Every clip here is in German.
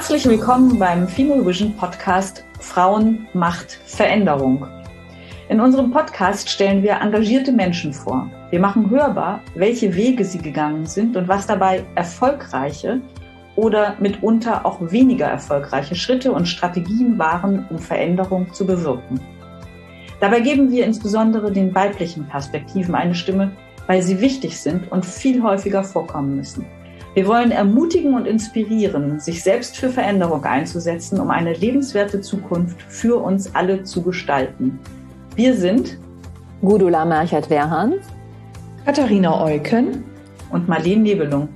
Herzlich willkommen beim Female Vision Podcast Frauen, Macht, Veränderung. In unserem Podcast stellen wir engagierte Menschen vor. Wir machen hörbar, welche Wege sie gegangen sind und was dabei erfolgreiche oder mitunter auch weniger erfolgreiche Schritte und Strategien waren, um Veränderung zu bewirken. Dabei geben wir insbesondere den weiblichen Perspektiven eine Stimme, weil sie wichtig sind und viel häufiger vorkommen müssen. Wir wollen ermutigen und inspirieren, sich selbst für Veränderung einzusetzen, um eine lebenswerte Zukunft für uns alle zu gestalten. Wir sind Gudula Merchert-Werhan, Katharina Eucken und Marlene Nebelung.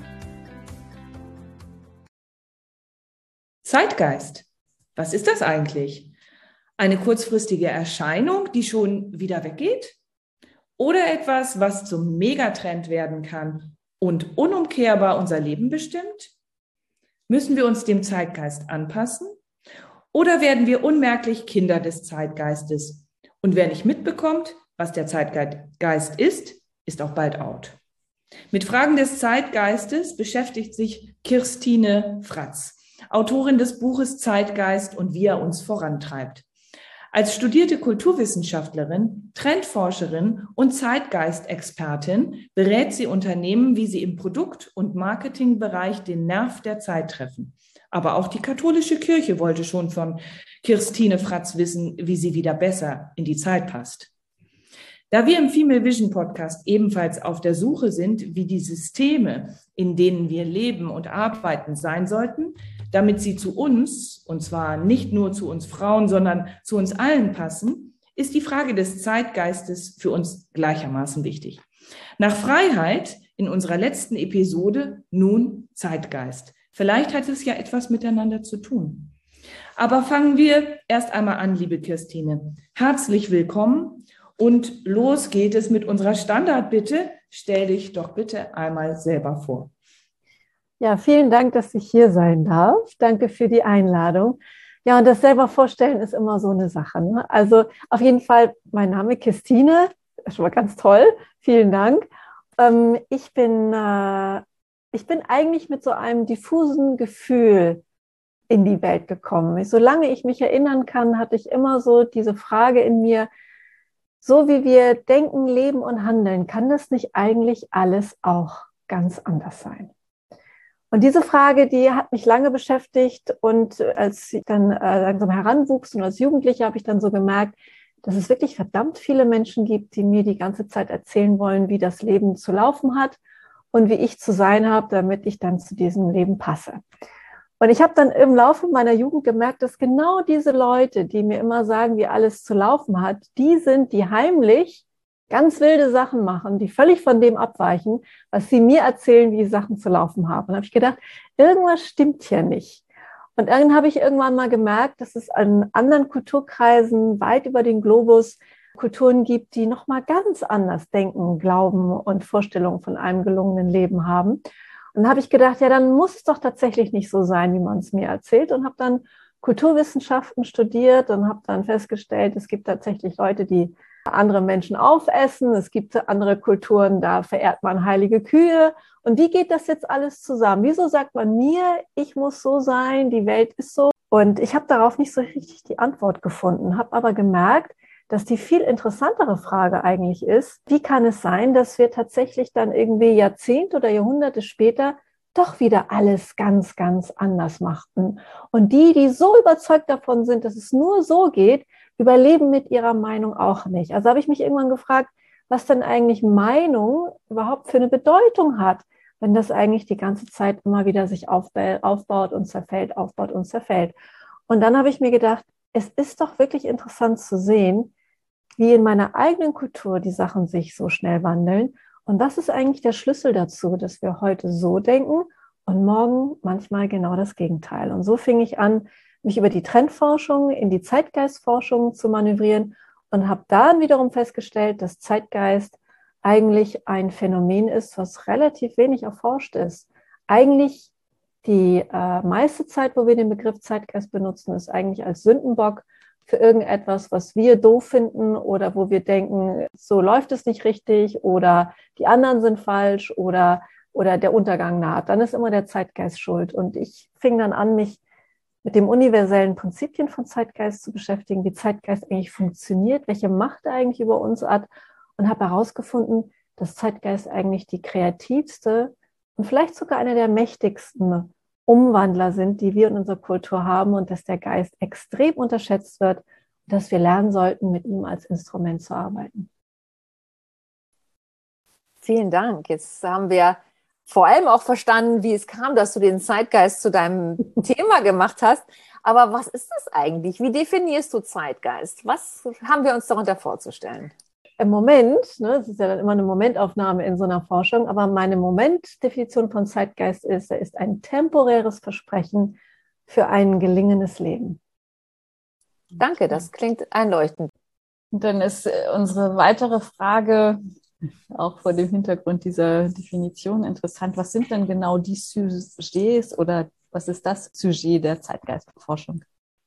Zeitgeist. Was ist das eigentlich? Eine kurzfristige Erscheinung, die schon wieder weggeht? Oder etwas, was zum Megatrend werden kann und unumkehrbar unser Leben bestimmt? Müssen wir uns dem Zeitgeist anpassen? Oder werden wir unmerklich Kinder des Zeitgeistes? Und wer nicht mitbekommt, was der Zeitgeist ist auch bald out. Mit Fragen des Zeitgeistes beschäftigt sich Kirstine Fratz, Autorin des Buches Zeitgeist und wie er uns vorantreibt. Als studierte Kulturwissenschaftlerin, Trendforscherin und Zeitgeistexpertin berät sie Unternehmen, wie sie im Produkt- und Marketingbereich den Nerv der Zeit treffen. Aber auch die katholische Kirche wollte schon von Kirstine Fratz wissen, wie sie wieder besser in die Zeit passt. Da wir im Female Vision Podcast ebenfalls auf der Suche sind, wie die Systeme, in denen wir leben und arbeiten, sein sollten, damit sie zu uns, und zwar nicht nur zu uns Frauen, sondern zu uns allen passen, ist die Frage des Zeitgeistes für uns gleichermaßen wichtig. Nach Freiheit in unserer letzten Episode nun Zeitgeist. Vielleicht hat es ja etwas miteinander zu tun. Aber fangen wir erst einmal an, liebe Kirstine. Herzlich willkommen und los geht es mit unserer Standardbitte. Stell dich doch bitte einmal selber vor. Ja, vielen Dank, dass ich hier sein darf. Danke für die Einladung. Ja, und das selber vorstellen ist immer so eine Sache, ne? Also auf jeden Fall, mein Name Kirstine, schon mal ganz toll. Vielen Dank. Ich bin eigentlich mit so einem diffusen Gefühl in die Welt gekommen. Solange ich mich erinnern kann, hatte ich immer so diese Frage in mir, so wie wir denken, leben und handeln, kann das nicht eigentlich alles auch ganz anders sein? Und diese Frage, die hat mich lange beschäftigt, und als ich dann langsam heranwuchs und als Jugendliche habe ich dann so gemerkt, dass es wirklich verdammt viele Menschen gibt, die mir die ganze Zeit erzählen wollen, wie das Leben zu laufen hat und wie ich zu sein habe, damit ich dann zu diesem Leben passe. Und ich habe dann im Laufe meiner Jugend gemerkt, dass genau diese Leute, die mir immer sagen, wie alles zu laufen hat, die sind, die heimlich ganz wilde Sachen machen, die völlig von dem abweichen, was sie mir erzählen, wie die Sachen zu laufen haben. Und da habe ich gedacht, irgendwas stimmt hier nicht. Und dann habe ich irgendwann mal gemerkt, dass es an anderen Kulturkreisen weit über den Globus Kulturen gibt, die nochmal ganz anders denken, glauben und Vorstellungen von einem gelungenen Leben haben. Und dann habe ich gedacht, ja, dann muss es doch tatsächlich nicht so sein, wie man es mir erzählt, und habe dann Kulturwissenschaften studiert und habe dann festgestellt, es gibt tatsächlich Leute, die andere Menschen aufessen. Es gibt andere Kulturen, da verehrt man heilige Kühe. Und wie geht das jetzt alles zusammen? Wieso sagt man mir, ich muss so sein, die Welt ist so? Und ich habe darauf nicht so richtig die Antwort gefunden, habe aber gemerkt, dass die viel interessantere Frage eigentlich ist, wie kann es sein, dass wir tatsächlich dann irgendwie Jahrzehnte oder Jahrhunderte später doch wieder alles ganz, ganz anders machten. Und die so überzeugt davon sind, dass es nur so geht, überleben mit ihrer Meinung auch nicht. Also habe ich mich irgendwann gefragt, was denn eigentlich Meinung überhaupt für eine Bedeutung hat, wenn das eigentlich die ganze Zeit immer wieder sich aufbaut und zerfällt, aufbaut und zerfällt. Und dann habe ich mir gedacht, es ist doch wirklich interessant zu sehen, wie in meiner eigenen Kultur die Sachen sich so schnell wandeln. Und das ist eigentlich der Schlüssel dazu, dass wir heute so denken und morgen manchmal genau das Gegenteil. Und so fing ich an, mich über die Trendforschung in die Zeitgeistforschung zu manövrieren und habe dann wiederum festgestellt, dass Zeitgeist eigentlich ein Phänomen ist, was relativ wenig erforscht ist. Eigentlich die meiste Zeit, wo wir den Begriff Zeitgeist benutzen, ist eigentlich als Sündenbock für irgendetwas, was wir doof finden oder wo wir denken, so läuft es nicht richtig oder die anderen sind falsch oder der Untergang naht. Dann ist immer der Zeitgeist schuld. Und ich fing dann an, mich mit den universellen Prinzipien von Zeitgeist zu beschäftigen, wie Zeitgeist eigentlich funktioniert, welche Macht er eigentlich über uns hat und habe herausgefunden, dass Zeitgeist eigentlich die kreativste und vielleicht sogar einer der mächtigsten Umwandler sind, die wir in unserer Kultur haben und dass der Geist extrem unterschätzt wird und dass wir lernen sollten, mit ihm als Instrument zu arbeiten. Vielen Dank. Jetzt haben wir vor allem auch verstanden, wie es kam, dass du den Zeitgeist zu deinem Thema gemacht hast. Aber was ist das eigentlich? Wie definierst du Zeitgeist? Was haben wir uns darunter vorzustellen? Im Moment, es ist ja dann immer eine Momentaufnahme in so einer Forschung, aber meine Momentdefinition von Zeitgeist ist, er ist ein temporäres Versprechen für ein gelingendes Leben. Danke, das klingt einleuchtend. Und dann ist unsere weitere Frage, auch vor dem Hintergrund dieser Definition interessant, was sind denn genau die Sujets oder was ist das Sujet der Zeitgeistforschung?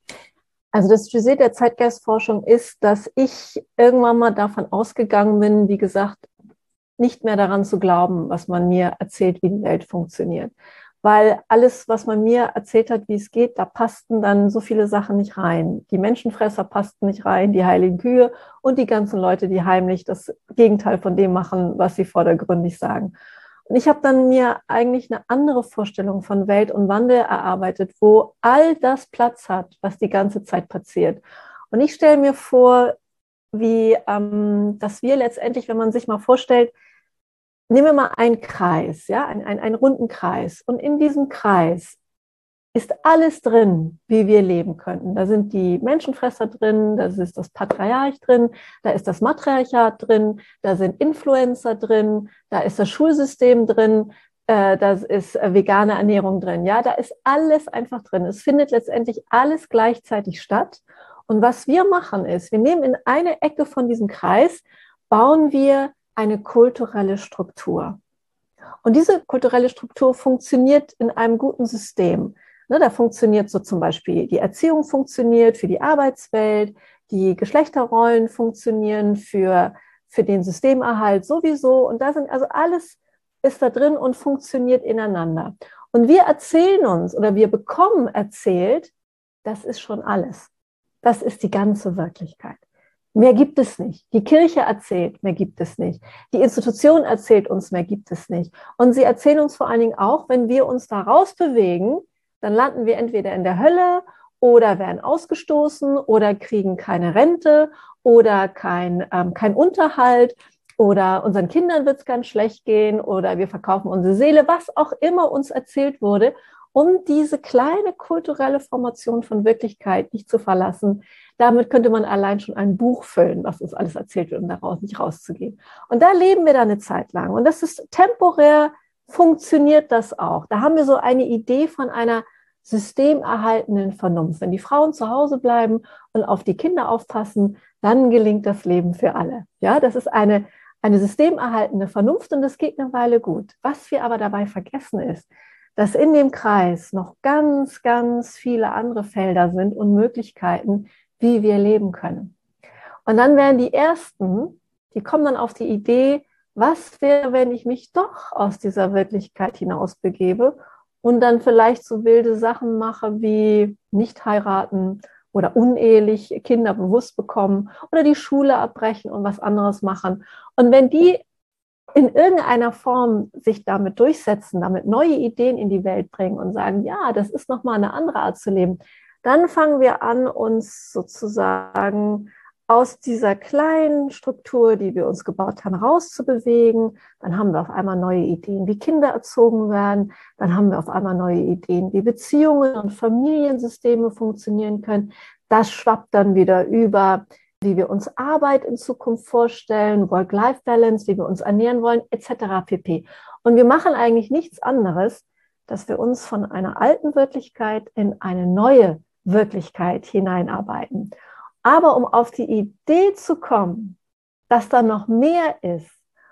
Also das Sujet der Zeitgeistforschung ist, dass ich irgendwann mal davon ausgegangen bin, wie gesagt, nicht mehr daran zu glauben, was man mir erzählt, wie die Welt funktioniert. Weil alles, was man mir erzählt hat, wie es geht, da passten dann so viele Sachen nicht rein. Die Menschenfresser passten nicht rein, die heiligen Kühe und die ganzen Leute, die heimlich das Gegenteil von dem machen, was sie vordergründig sagen. Und ich habe dann mir eigentlich eine andere Vorstellung von Welt und Wandel erarbeitet, wo all das Platz hat, was die ganze Zeit passiert. Und ich stelle mir vor, wie, dass wir letztendlich, wenn man sich mal vorstellt, nehmen wir mal einen Kreis, ja, einen runden Kreis. Und in diesem Kreis ist alles drin, wie wir leben könnten. Da sind die Menschenfresser drin, da ist das Patriarch drin, da ist das Matriarchat drin, da sind Influencer drin, da ist das Schulsystem drin, da ist vegane Ernährung drin. Ja, da ist alles einfach drin. Es findet letztendlich alles gleichzeitig statt. Und was wir machen ist, wir nehmen in eine Ecke von diesem Kreis, bauen wir eine kulturelle Struktur. Und diese kulturelle Struktur funktioniert in einem guten System. Da funktioniert so zum Beispiel, die Erziehung funktioniert für die Arbeitswelt, die Geschlechterrollen funktionieren für den Systemerhalt sowieso. Und da sind also alles ist da drin und funktioniert ineinander. Und wir erzählen uns oder wir bekommen erzählt, das ist schon alles. Das ist die ganze Wirklichkeit. Mehr gibt es nicht. Die Kirche erzählt, mehr gibt es nicht. Die Institution erzählt uns, mehr gibt es nicht. Und sie erzählen uns vor allen Dingen auch, wenn wir uns da rausbewegen, dann landen wir entweder in der Hölle oder werden ausgestoßen oder kriegen keine Rente oder kein Unterhalt oder unseren Kindern wird es ganz schlecht gehen oder wir verkaufen unsere Seele, was auch immer uns erzählt wurde, um diese kleine kulturelle Formation von Wirklichkeit nicht zu verlassen. Damit könnte man allein schon ein Buch füllen, was uns alles erzählt wird, um daraus nicht rauszugehen. Und da leben wir dann eine Zeit lang. Und das ist temporär, funktioniert das auch. Da haben wir so eine Idee von einer systemerhaltenden Vernunft. Wenn die Frauen zu Hause bleiben und auf die Kinder aufpassen, dann gelingt das Leben für alle. Ja, das ist eine systemerhaltende Vernunft und das geht eine Weile gut. Was wir aber dabei vergessen ist, dass in dem Kreis noch ganz, ganz viele andere Felder sind und Möglichkeiten, wie wir leben können. Und dann werden die Ersten, die kommen dann auf die Idee, was wäre, wenn ich mich doch aus dieser Wirklichkeit hinaus begebe und dann vielleicht so wilde Sachen mache wie nicht heiraten oder unehelich Kinder bewusst bekommen oder die Schule abbrechen und was anderes machen. Und wenn die in irgendeiner Form sich damit durchsetzen, damit neue Ideen in die Welt bringen und sagen, ja, das ist nochmal eine andere Art zu leben, dann fangen wir an, uns sozusagen aus dieser kleinen Struktur, die wir uns gebaut haben, rauszubewegen. Dann haben wir auf einmal neue Ideen, wie Kinder erzogen werden. Dann haben wir auf einmal neue Ideen, wie Beziehungen und Familiensysteme funktionieren können. Das schwappt dann wieder über, wie wir uns Arbeit in Zukunft vorstellen, Work-Life-Balance, wie wir uns ernähren wollen, etc. pp. Und wir machen eigentlich nichts anderes, dass wir uns von einer alten Wirklichkeit in eine neue Wirklichkeit hineinarbeiten. Aber um auf die Idee zu kommen, dass da noch mehr ist,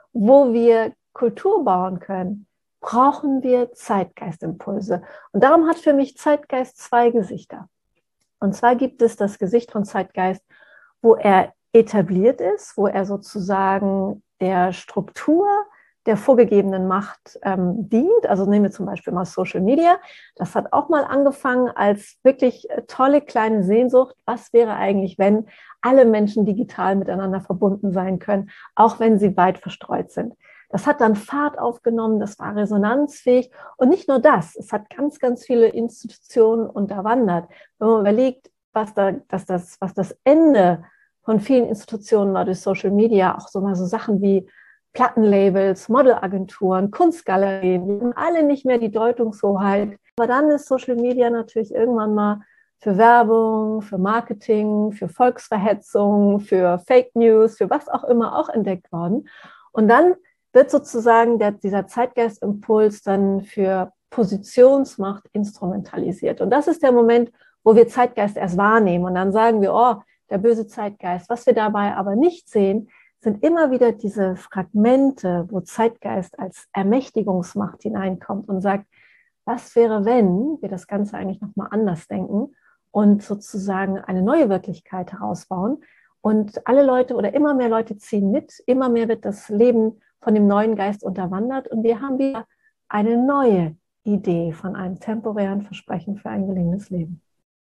wo wir Kultur bauen können, brauchen wir Zeitgeistimpulse. Und darum hat für mich Zeitgeist zwei Gesichter. Und zwar gibt es das Gesicht von Zeitgeist, wo er etabliert ist, wo er sozusagen der Struktur der vorgegebenen Macht dient. Also nehmen wir zum Beispiel mal Social Media. Das hat auch mal angefangen als wirklich tolle kleine Sehnsucht. Was wäre eigentlich, wenn alle Menschen digital miteinander verbunden sein können, auch wenn sie weit verstreut sind? Das hat dann Fahrt aufgenommen, das war resonanzfähig. Und nicht nur das, es hat ganz, ganz viele Institutionen unterwandert. Wenn man überlegt, was das Ende von vielen Institutionen war durch Social Media, auch so mal so Sachen wie Plattenlabels, Modelagenturen, Kunstgalerien, die haben alle nicht mehr die Deutungshoheit. Aber dann ist Social Media natürlich irgendwann mal für Werbung, für Marketing, für Volksverhetzung, für Fake News, für was auch immer auch entdeckt worden. Und dann wird sozusagen dieser Zeitgeistimpuls dann für Positionsmacht instrumentalisiert. Und das ist der Moment, wo wir Zeitgeist erst wahrnehmen. Und dann sagen wir, oh, der böse Zeitgeist. Was wir dabei aber nicht sehen, sind immer wieder diese Fragmente, wo Zeitgeist als Ermächtigungsmacht hineinkommt und sagt, was wäre, wenn wir das Ganze eigentlich nochmal anders denken und sozusagen eine neue Wirklichkeit herausbauen. Und alle Leute oder immer mehr Leute ziehen mit, immer mehr wird das Leben von dem neuen Geist unterwandert und wir haben wieder eine neue Idee von einem temporären Versprechen für ein gelingendes Leben.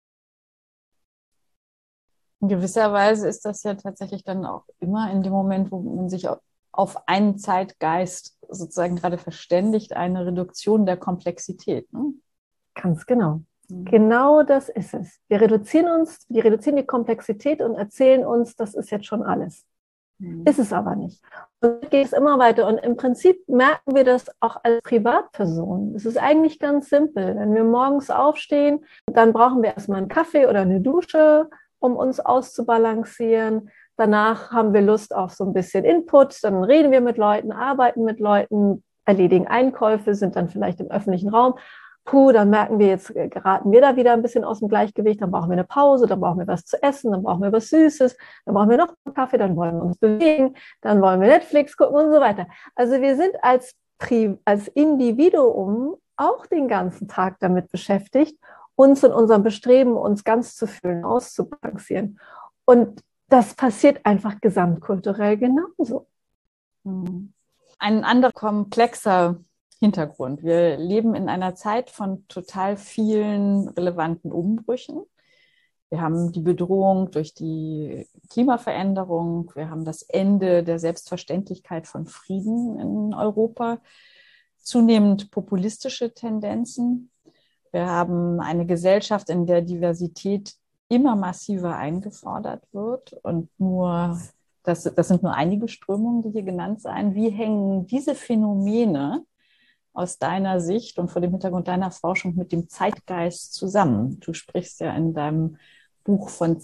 In gewisser Weise ist das ja tatsächlich dann auch immer in dem Moment, wo man sich auf einen Zeitgeist sozusagen gerade verständigt, eine Reduktion der Komplexität. Ne? Ganz genau. Genau das ist es. Wir reduzieren die Komplexität und erzählen uns, das ist jetzt schon alles. Ist es aber nicht. Und dann geht es immer weiter. Und im Prinzip merken wir das auch als Privatpersonen. Es ist eigentlich ganz simpel. Wenn wir morgens aufstehen, dann brauchen wir erstmal einen Kaffee oder eine Dusche, um uns auszubalancieren. Danach haben wir Lust auf so ein bisschen Input. Dann reden wir mit Leuten, arbeiten mit Leuten, erledigen Einkäufe, sind dann vielleicht im öffentlichen Raum. Dann merken wir, jetzt geraten wir da wieder ein bisschen aus dem Gleichgewicht, dann brauchen wir eine Pause, dann brauchen wir was zu essen, dann brauchen wir was Süßes, dann brauchen wir noch einen Kaffee, dann wollen wir uns bewegen, dann wollen wir Netflix gucken und so weiter. Also wir sind als Individuum auch den ganzen Tag damit beschäftigt, uns in unserem Bestreben, uns ganz zu fühlen, auszubalancieren. Und das passiert einfach gesamtkulturell genauso. Ein anderer komplexer Hintergrund. Wir leben in einer Zeit von total vielen relevanten Umbrüchen. Wir haben die Bedrohung durch die Klimaveränderung. Wir haben das Ende der Selbstverständlichkeit von Frieden in Europa. Zunehmend populistische Tendenzen. Wir haben eine Gesellschaft, in der Diversität immer massiver eingefordert wird. Und das sind nur einige Strömungen, die hier genannt sind. Wie hängen diese Phänomene aus deiner Sicht und vor dem Hintergrund deiner Forschung mit dem Zeitgeist zusammen? Du sprichst ja in deinem Buch von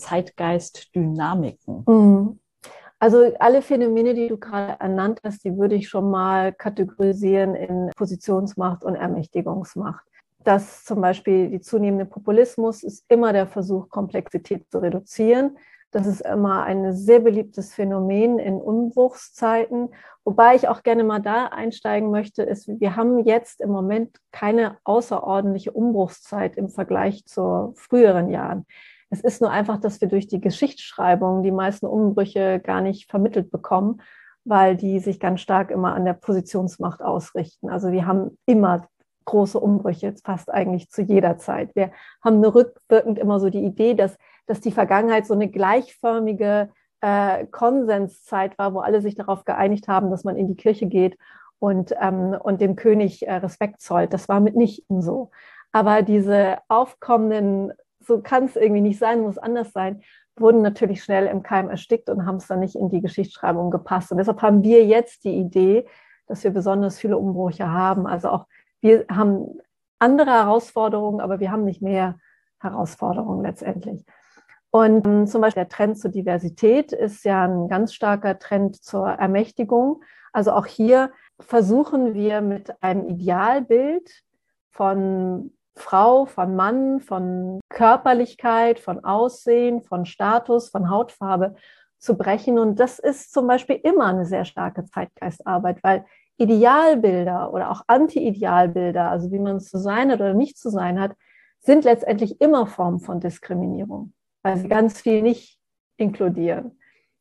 Zeitgeistdynamiken. Also alle Phänomene, die du gerade ernannt hast, die würde ich schon mal kategorisieren in Positionsmacht und Ermächtigungsmacht. Das zum Beispiel die zunehmende Populismus ist immer der Versuch, Komplexität zu reduzieren. Das ist immer ein sehr beliebtes Phänomen in Umbruchszeiten. Wobei ich auch gerne mal da einsteigen möchte, ist, wir haben jetzt im Moment keine außerordentliche Umbruchszeit im Vergleich zu früheren Jahren. Es ist nur einfach, dass wir durch die Geschichtsschreibung die meisten Umbrüche gar nicht vermittelt bekommen, weil die sich ganz stark immer an der Positionsmacht ausrichten. Also wir haben immer große Umbrüche, fast eigentlich zu jeder Zeit. Wir haben eine rückwirkend immer so die Idee, dass die Vergangenheit so eine gleichförmige Konsenszeit war, wo alle sich darauf geeinigt haben, dass man in die Kirche geht und dem König Respekt zollt. Das war mitnichten so. Aber diese aufkommenden, so kann es irgendwie nicht sein, muss anders sein, wurden natürlich schnell im Keim erstickt und haben es dann nicht in die Geschichtsschreibung gepasst. Und deshalb haben wir jetzt die Idee, dass wir besonders viele Umbrüche haben. Also auch wir haben andere Herausforderungen, aber wir haben nicht mehr Herausforderungen letztendlich. Und zum Beispiel der Trend zur Diversität ist ja ein ganz starker Trend zur Ermächtigung. Also auch hier versuchen wir mit einem Idealbild von Frau, von Mann, von Körperlichkeit, von Aussehen, von Status, von Hautfarbe zu brechen. Und das ist zum Beispiel immer eine sehr starke Zeitgeistarbeit, weil Idealbilder oder auch Anti-Idealbilder, also wie man es zu sein hat oder nicht zu sein hat, sind letztendlich immer Formen von Diskriminierung, weil sie ganz viel nicht inkludieren.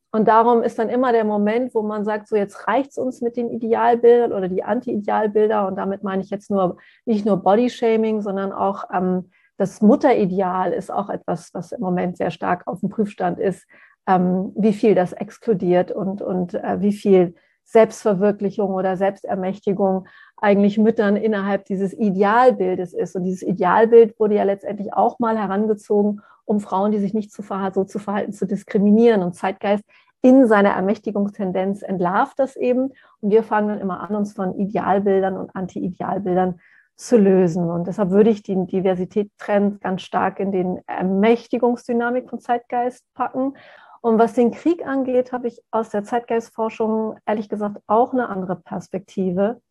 Und darum ist dann immer der Moment, wo man sagt, so jetzt reicht es uns mit den Idealbildern oder die Anti-Idealbilder. Und damit meine ich jetzt nicht nur Bodyshaming, sondern auch das Mutterideal ist auch etwas, was im Moment sehr stark auf dem Prüfstand ist, wie viel das exkludiert und wie viel Selbstverwirklichung oder Selbstermächtigung eigentlich Müttern innerhalb dieses Idealbildes ist. Und dieses Idealbild wurde ja letztendlich auch mal herangezogen, um Frauen, die sich nicht so zu verhalten, zu diskriminieren. Und Zeitgeist in seiner Ermächtigungstendenz entlarvt das eben. Und wir fangen dann immer an, uns von Idealbildern und Anti-Idealbildern zu lösen. Und deshalb würde ich den Diversitätstrend ganz stark in den Ermächtigungsdynamik von Zeitgeist packen. Und was den Krieg angeht, habe ich aus der Zeitgeistforschung ehrlich gesagt auch eine andere Perspektive,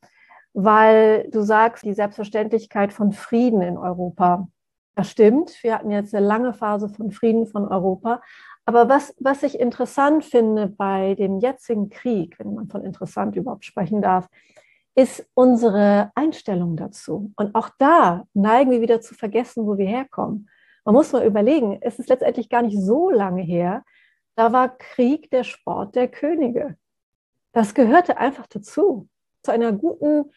weil du sagst, die Selbstverständlichkeit von Frieden in Europa. Das stimmt, wir hatten jetzt eine lange Phase von Frieden von Europa. Aber was ich interessant finde bei dem jetzigen Krieg, wenn man von interessant überhaupt sprechen darf, ist unsere Einstellung dazu. Und auch da neigen wir wieder zu vergessen, wo wir herkommen. Man muss mal überlegen, es ist letztendlich gar nicht so lange her, da war Krieg der Sport der Könige. Das gehörte einfach dazu. Zu einer guten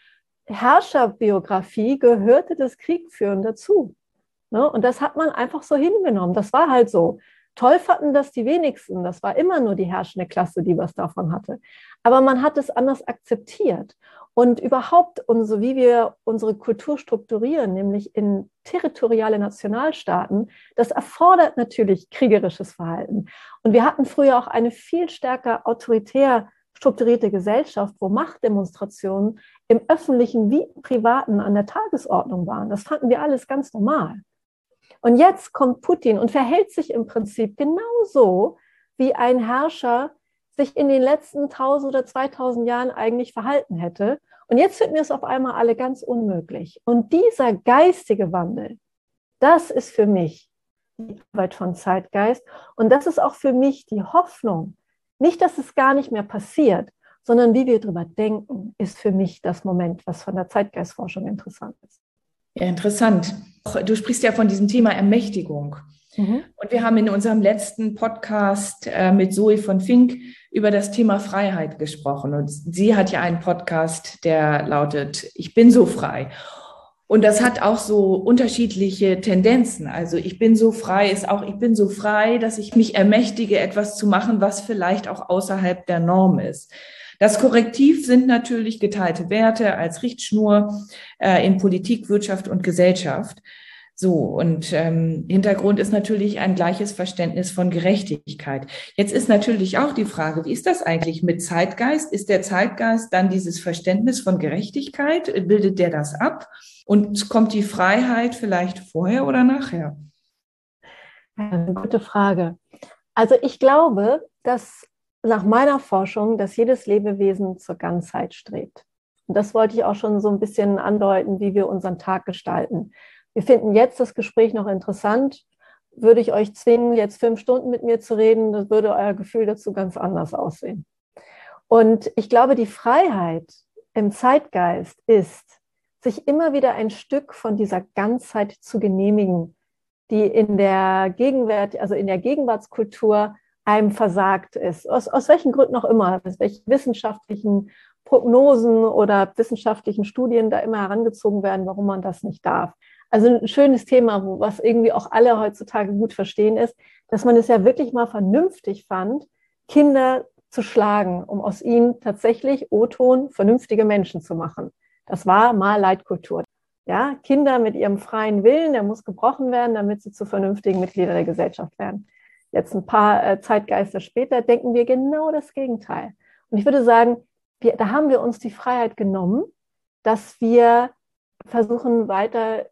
Herrscherbiografie gehörte das Kriegführen dazu. Und das hat man einfach so hingenommen. Das war halt so. Toll fanden das die wenigsten. Das war immer nur die herrschende Klasse, die was davon hatte. Aber man hat es anders akzeptiert. Und überhaupt, wie wir unsere Kultur strukturieren, nämlich in territoriale Nationalstaaten, das erfordert natürlich kriegerisches Verhalten. Und wir hatten früher auch eine viel stärker autoritär strukturierte Gesellschaft, wo Machtdemonstrationen im öffentlichen wie im privaten an der Tagesordnung waren. Das fanden wir alles ganz normal. Und jetzt kommt Putin und verhält sich im Prinzip genauso, wie ein Herrscher sich in den letzten 1000 oder 2000 Jahren eigentlich verhalten hätte. Und jetzt finden wir es auf einmal alle ganz unmöglich. Und dieser geistige Wandel, das ist für mich die Arbeit von Zeitgeist. Und das ist auch für mich die Hoffnung. Nicht, dass es gar nicht mehr passiert, sondern wie wir darüber denken, ist für mich das Moment, was von der Zeitgeistforschung interessant ist. Ja, interessant. Du sprichst ja von diesem Thema Ermächtigung. Und wir haben in unserem letzten Podcast mit Zoe von Fink über das Thema Freiheit gesprochen. Und sie hat ja einen Podcast, der lautet, ich bin so frei. Und das hat auch so unterschiedliche Tendenzen. Also ich bin so frei ist auch, ich bin so frei, dass ich mich ermächtige, etwas zu machen, was vielleicht auch außerhalb der Norm ist. Das Korrektiv sind natürlich geteilte Werte als Richtschnur in Politik, Wirtschaft und Gesellschaft. So, und Hintergrund ist natürlich ein gleiches Verständnis von Gerechtigkeit. Jetzt ist natürlich auch die Frage, wie ist das eigentlich mit Zeitgeist? Ist der Zeitgeist dann dieses Verständnis von Gerechtigkeit? Bildet der das ab? Und kommt die Freiheit vielleicht vorher oder nachher? Eine gute Frage. Also ich glaube, dass nach meiner Forschung, dass jedes Lebewesen zur Ganzheit strebt. Und das wollte ich auch schon so ein bisschen andeuten, wie wir unseren Tag gestalten. Wir finden jetzt das Gespräch noch interessant. Würde ich euch zwingen, jetzt 5 Stunden mit mir zu reden, das würde euer Gefühl dazu ganz anders aussehen. Und ich glaube, die Freiheit im Zeitgeist ist, sich immer wieder ein Stück von dieser Ganzheit zu genehmigen, die in der Gegenwart, also in der Gegenwartskultur einem versagt ist. Aus welchen Gründen auch immer, aus welchen wissenschaftlichen Prognosen oder wissenschaftlichen Studien da immer herangezogen werden, warum man das nicht darf. Also ein schönes Thema, was irgendwie auch alle heutzutage gut verstehen, ist, dass man es ja wirklich mal vernünftig fand, Kinder zu schlagen, um aus ihnen tatsächlich O-Ton vernünftige Menschen zu machen. Das war mal Leitkultur. Ja, Kinder mit ihrem freien Willen, der muss gebrochen werden, damit sie zu vernünftigen Mitgliedern der Gesellschaft werden. Jetzt ein paar Zeitgeister später denken wir genau das Gegenteil. Und ich würde sagen, da haben wir uns die Freiheit genommen, dass wir versuchen, weiter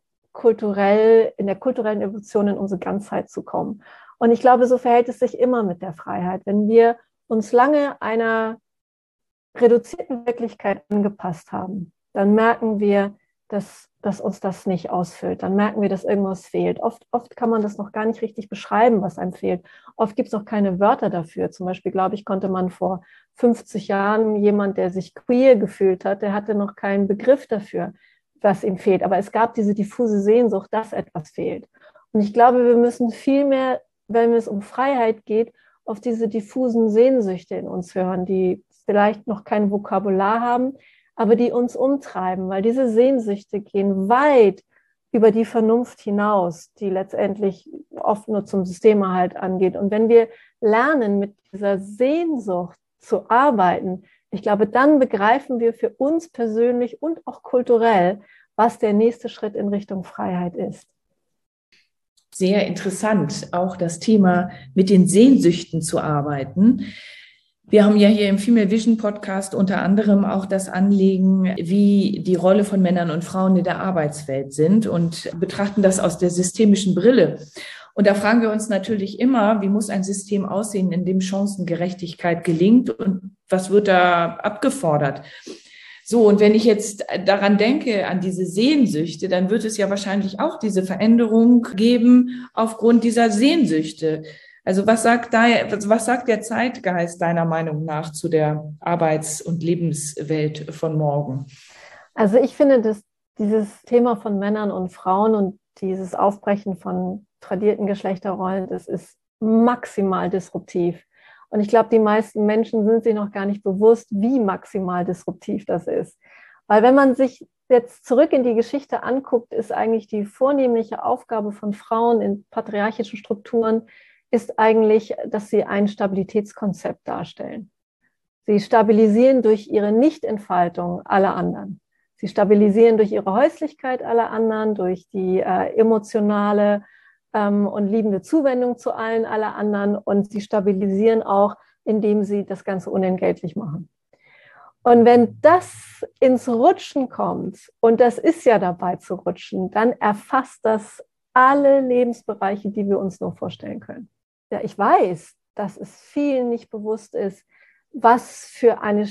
in der kulturellen Evolution in unsere Ganzheit zu kommen. Und ich glaube, so verhält es sich immer mit der Freiheit. Wenn wir uns lange einer reduzierten Wirklichkeit angepasst haben, dann merken wir, dass uns das nicht ausfüllt. Dann merken wir, dass irgendwas fehlt. Oft kann man das noch gar nicht richtig beschreiben, was einem fehlt. Oft gibt es auch keine Wörter dafür. Zum Beispiel, glaube ich, konnte man vor 50 Jahren jemand, der sich queer gefühlt hat, der hatte noch keinen Begriff dafür, was ihm fehlt. Aber es gab diese diffuse Sehnsucht, dass etwas fehlt. Und ich glaube, wir müssen viel mehr, wenn es um Freiheit geht, auf diese diffusen Sehnsüchte in uns hören, die vielleicht noch kein Vokabular haben, aber die uns umtreiben, weil diese Sehnsüchte gehen weit über die Vernunft hinaus, die letztendlich oft nur zum Systemerhalt angeht. Und wenn wir lernen, mit dieser Sehnsucht zu arbeiten, ich glaube, dann begreifen wir für uns persönlich und auch kulturell, was der nächste Schritt in Richtung Freiheit ist. Sehr interessant, auch das Thema mit den Sehnsüchten zu arbeiten. Wir haben ja hier im Female Vision Podcast unter anderem auch das Anliegen, wie die Rolle von Männern und Frauen in der Arbeitswelt sind und betrachten das aus der systemischen Brille. Und da fragen wir uns natürlich immer, wie muss ein System aussehen, in dem Chancengerechtigkeit gelingt und was wird da abgefordert? So, und wenn ich jetzt daran denke, an diese Sehnsüchte, dann wird es ja wahrscheinlich auch diese Veränderung geben aufgrund dieser Sehnsüchte. Also was sagt der Zeitgeist deiner Meinung nach zu der Arbeits- und Lebenswelt von morgen? Also ich finde, dass dieses Thema von Männern und Frauen und dieses Aufbrechen von tradierten Geschlechterrollen, das ist maximal disruptiv. Und ich glaube, die meisten Menschen sind sich noch gar nicht bewusst, wie maximal disruptiv das ist. Weil wenn man sich jetzt zurück in die Geschichte anguckt, ist eigentlich die vornehmliche Aufgabe von Frauen in patriarchischen Strukturen, ist eigentlich, dass sie ein Stabilitätskonzept darstellen. Sie stabilisieren durch ihre Nichtentfaltung alle anderen. Sie stabilisieren durch ihre Häuslichkeit alle anderen, durch die emotionale und liebende Zuwendung zu allen alle anderen, und sie stabilisieren auch, indem sie das Ganze unentgeltlich machen. Und wenn das ins Rutschen kommt, und das ist ja dabei zu rutschen, dann erfasst das alle Lebensbereiche, die wir uns nur vorstellen können. Ja, ich weiß, dass es vielen nicht bewusst ist, was für eine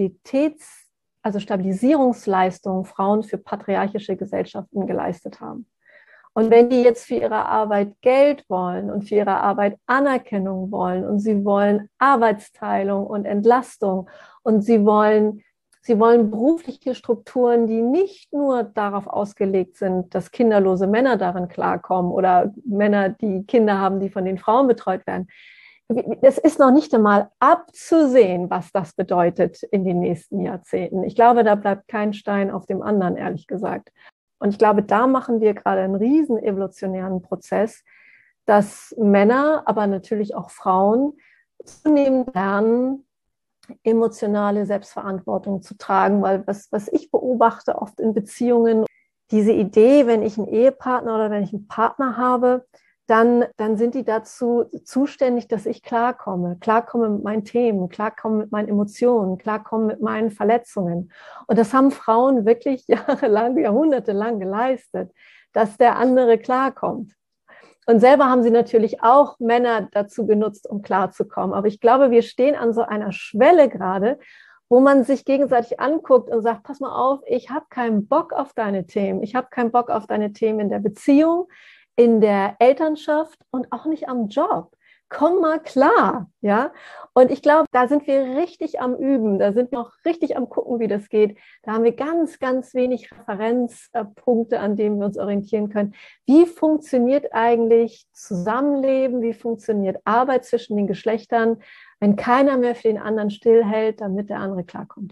Stabilisierungsleistung Frauen für patriarchische Gesellschaften geleistet haben. Und wenn die jetzt für ihre Arbeit Geld wollen und für ihre Arbeit Anerkennung wollen und sie wollen Arbeitsteilung und Entlastung und sie wollen berufliche Strukturen, die nicht nur darauf ausgelegt sind, dass kinderlose Männer darin klarkommen oder Männer, die Kinder haben, die von den Frauen betreut werden. Es ist noch nicht einmal abzusehen, was das bedeutet in den nächsten Jahrzehnten. Ich glaube, da bleibt kein Stein auf dem anderen, ehrlich gesagt. Und ich glaube, da machen wir gerade einen riesen evolutionären Prozess, dass Männer, aber natürlich auch Frauen zunehmend lernen, emotionale Selbstverantwortung zu tragen, weil was ich beobachte oft in Beziehungen, diese Idee, wenn ich einen Ehepartner oder wenn ich einen Partner habe, dann sind die dazu zuständig, dass ich klarkomme mit meinen Themen, klarkomme mit meinen Emotionen, klarkomme mit meinen Verletzungen. Und das haben Frauen wirklich jahrelang, jahrhundertelang geleistet, dass der andere klarkommt. Und selber haben sie natürlich auch Männer dazu genutzt, um klarzukommen. Aber ich glaube, wir stehen an so einer Schwelle gerade, wo man sich gegenseitig anguckt und sagt, pass mal auf, ich habe keinen Bock auf deine Themen. Ich habe keinen Bock auf deine Themen in der Beziehung, in der Elternschaft und auch nicht am Job. Komm mal klar, ja. Und ich glaube, da sind wir richtig am Üben, da sind wir auch richtig am Gucken, wie das geht. Da haben wir ganz, ganz wenig Referenzpunkte, an denen wir uns orientieren können. Wie funktioniert eigentlich Zusammenleben? Wie funktioniert Arbeit zwischen den Geschlechtern, wenn keiner mehr für den anderen stillhält, damit der andere klarkommt?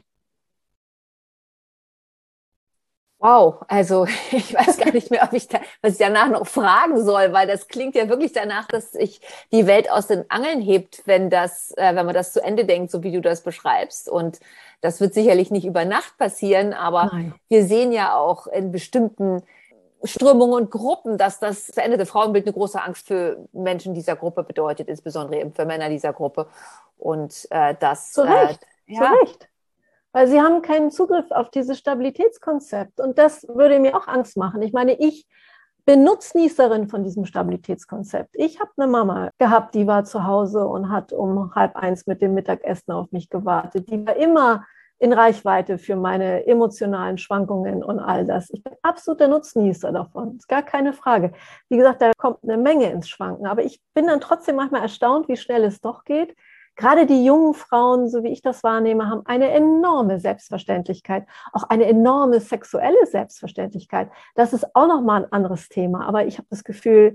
Wow, also ich weiß gar nicht mehr, was ich danach noch fragen soll, weil das klingt ja wirklich danach, dass sich die Welt aus den Angeln hebt, wenn man das zu Ende denkt, so wie du das beschreibst. Und das wird sicherlich nicht über Nacht passieren, aber Nein. Wir sehen ja auch in bestimmten Strömungen und Gruppen, dass das veränderte Frauenbild eine große Angst für Menschen dieser Gruppe bedeutet, insbesondere eben für Männer dieser Gruppe. Und das Zu Recht, ja. zu Recht. Weil sie haben keinen Zugriff auf dieses Stabilitätskonzept. Und das würde mir auch Angst machen. Ich meine, ich bin Nutznießerin von diesem Stabilitätskonzept. Ich habe eine Mama gehabt, die war zu Hause und hat um 12:30 mit dem Mittagessen auf mich gewartet. Die war immer in Reichweite für meine emotionalen Schwankungen und all das. Ich bin absoluter Nutznießer davon, ist gar keine Frage. Wie gesagt, da kommt eine Menge ins Schwanken. Aber ich bin dann trotzdem manchmal erstaunt, wie schnell es doch geht. Gerade die jungen Frauen, so wie ich das wahrnehme, haben eine enorme Selbstverständlichkeit, auch eine enorme sexuelle Selbstverständlichkeit. Das ist auch nochmal ein anderes Thema. Aber ich habe das Gefühl,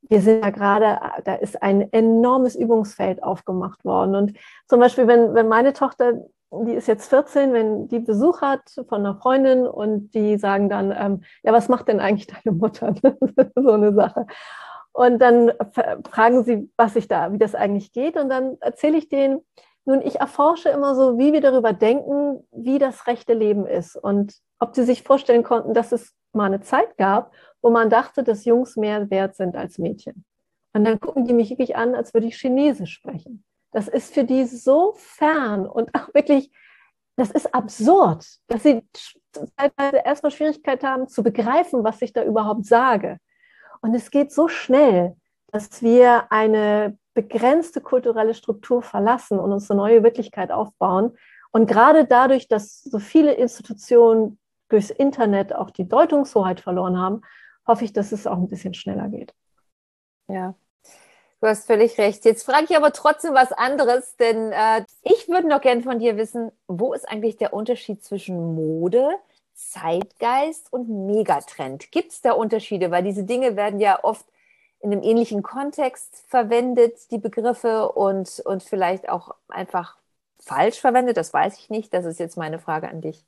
wir sind ja gerade, da ist ein enormes Übungsfeld aufgemacht worden. Und zum Beispiel, wenn meine Tochter, die ist jetzt 14, wenn die Besuch hat von einer Freundin und die sagen dann, ja, was macht denn eigentlich deine Mutter? So eine Sache. Und dann fragen sie, wie das eigentlich geht. Und dann erzähle ich denen, nun, ich erforsche immer so, wie wir darüber denken, wie das rechte Leben ist. Und ob sie sich vorstellen konnten, dass es mal eine Zeit gab, wo man dachte, dass Jungs mehr wert sind als Mädchen. Und dann gucken die mich wirklich an, als würde ich Chinesisch sprechen. Das ist für die so fern und auch wirklich, das ist absurd, dass sie teilweise erstmal Schwierigkeit haben zu begreifen, was ich da überhaupt sage. Und es geht so schnell, dass wir eine begrenzte kulturelle Struktur verlassen und uns eine neue Wirklichkeit aufbauen. Und gerade dadurch, dass so viele Institutionen durchs Internet auch die Deutungshoheit verloren haben, hoffe ich, dass es auch ein bisschen schneller geht. Ja, du hast völlig recht. Jetzt frage ich aber trotzdem was anderes, denn ich würde noch gerne von dir wissen, wo ist eigentlich der Unterschied zwischen Mode, Zeitgeist und Megatrend? Gibt es da Unterschiede? Weil diese Dinge werden ja oft in einem ähnlichen Kontext verwendet, die Begriffe, und vielleicht auch einfach falsch verwendet. Das weiß ich nicht. Das ist jetzt meine Frage an dich.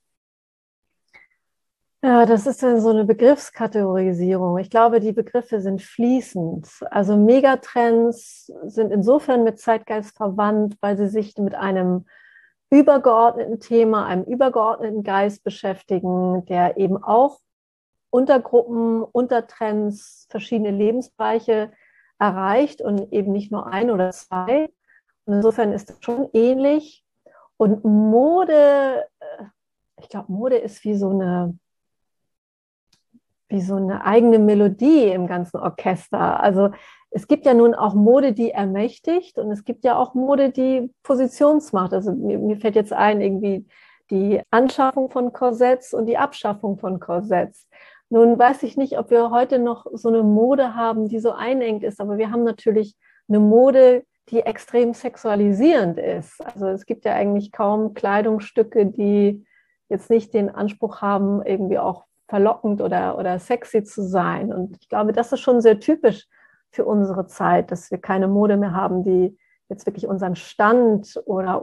Ja, das ist dann so eine Begriffskategorisierung. Ich glaube, die Begriffe sind fließend. Also Megatrends sind insofern mit Zeitgeist verwandt, weil sie sich mit einem übergeordneten Thema, einem übergeordneten Geist beschäftigen, der eben auch Untergruppen, Untertrends, verschiedene Lebensbereiche erreicht und eben nicht nur ein oder zwei. Und insofern ist das schon ähnlich. Und Mode, ich glaube, Mode ist wie so eine eigene Melodie im ganzen Orchester. Also es gibt ja nun auch Mode, die ermächtigt, und es gibt ja auch Mode, die Positionsmacht. Also mir fällt jetzt ein, irgendwie die Anschaffung von Korsetts und die Abschaffung von Korsetts. Nun weiß ich nicht, ob wir heute noch so eine Mode haben, die so einengt ist, aber wir haben natürlich eine Mode, die extrem sexualisierend ist. Also es gibt ja eigentlich kaum Kleidungsstücke, die jetzt nicht den Anspruch haben, irgendwie auch verlockend oder sexy zu sein. Und ich glaube, das ist schon sehr typisch für unsere Zeit, dass wir keine Mode mehr haben, die jetzt wirklich unseren Stand oder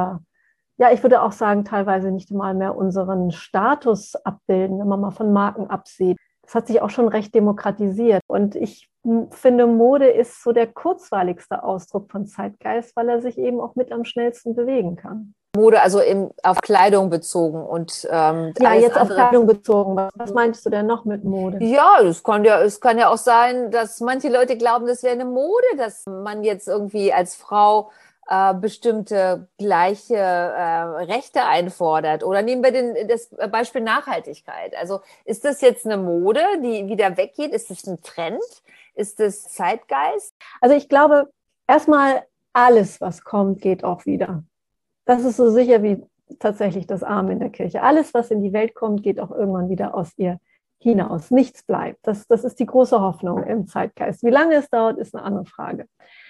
ich würde auch sagen, teilweise nicht mal mehr unseren Status abbilden, wenn man mal von Marken absieht. Das hat sich auch schon recht demokratisiert. Und ich finde, Mode ist so der kurzweiligste Ausdruck von Zeitgeist, weil er sich eben auch mit am schnellsten bewegen kann. Mode, also auf Kleidung bezogen und jetzt auf Kleidung bezogen. Was meinst du denn noch mit Mode? Ja, es kann ja auch sein, dass manche Leute glauben, das wäre eine Mode, dass man jetzt irgendwie als Frau bestimmte gleiche Rechte einfordert. Oder nehmen wir das Beispiel Nachhaltigkeit. Also ist das jetzt eine Mode, die wieder weggeht? Ist das ein Trend? Ist das Zeitgeist? Also ich glaube, erstmal alles, was kommt, geht auch wieder. Das ist so sicher wie tatsächlich das Amen in der Kirche. Alles, was in die Welt kommt, geht auch irgendwann wieder aus ihr hinaus. Nichts bleibt. Das ist die große Hoffnung im Zeitgeist. Wie lange es dauert, ist eine andere Frage.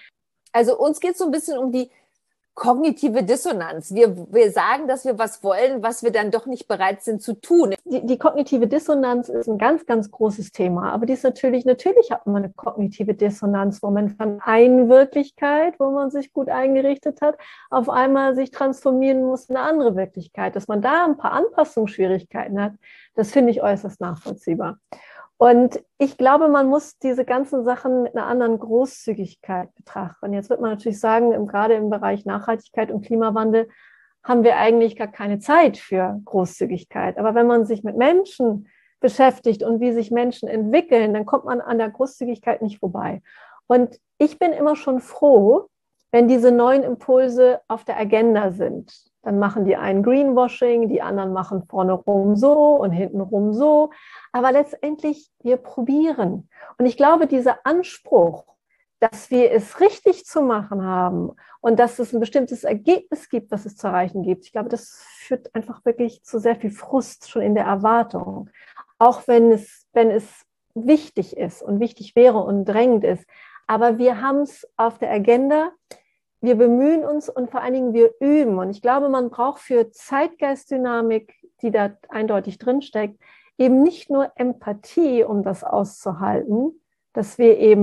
Also uns geht es so ein bisschen um die kognitive Dissonanz. Wir sagen, dass wir was wollen, was wir dann doch nicht bereit sind zu tun. Die kognitive Dissonanz ist ein ganz, ganz großes Thema. Aber die ist natürlich hat man eine kognitive Dissonanz, wo man von einer Wirklichkeit, wo man sich gut eingerichtet hat, auf einmal sich transformieren muss in eine andere Wirklichkeit. Dass man da ein paar Anpassungsschwierigkeiten hat, das finde ich äußerst nachvollziehbar. Und ich glaube, man muss diese ganzen Sachen mit einer anderen Großzügigkeit betrachten. Jetzt wird man natürlich sagen, gerade im Bereich Nachhaltigkeit und Klimawandel haben wir eigentlich gar keine Zeit für Großzügigkeit. Aber wenn man sich mit Menschen beschäftigt und wie sich Menschen entwickeln, dann kommt man an der Großzügigkeit nicht vorbei. Und ich bin immer schon froh, wenn diese neuen Impulse auf der Agenda sind. Dann machen die einen Greenwashing, die anderen machen vorne rum so und hinten rum so. Aber letztendlich, wir probieren. Und ich glaube, dieser Anspruch, dass wir es richtig zu machen haben und dass es ein bestimmtes Ergebnis gibt, was es zu erreichen gibt, ich glaube, das führt einfach wirklich zu sehr viel Frust schon in der Erwartung. Auch wenn es wichtig ist und wichtig wäre und drängend ist. Aber wir haben es auf der Agenda. Wir bemühen uns und vor allen Dingen wir üben. Und ich glaube, man braucht für Zeitgeistdynamik, die da eindeutig drinsteckt, eben nicht nur Empathie, um das auszuhalten, dass wir eben